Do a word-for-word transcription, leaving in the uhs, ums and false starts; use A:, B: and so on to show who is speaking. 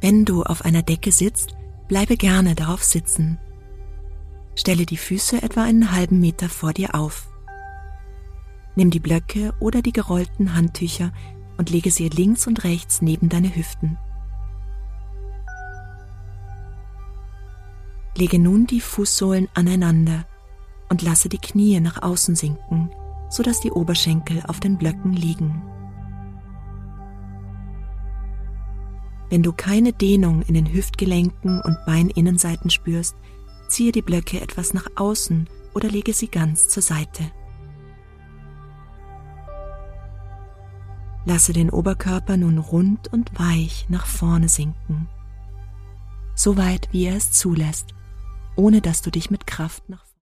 A: Wenn du auf einer Decke sitzt, bleibe gerne darauf sitzen. Stelle die Füße etwa einen halben Meter vor dir auf. Nimm die Blöcke oder die gerollten Handtücher und lege sie links und rechts neben deine Hüften. Lege nun die Fußsohlen aneinander und lasse die Knie nach außen sinken, sodass die Oberschenkel auf den Blöcken liegen. Wenn du keine Dehnung in den Hüftgelenken und Beininnenseiten spürst, ziehe die Blöcke etwas nach außen oder lege sie ganz zur Seite. Lasse den Oberkörper nun rund und weich nach vorne sinken, so weit wie er es zulässt, ohne dass du dich mit Kraft nach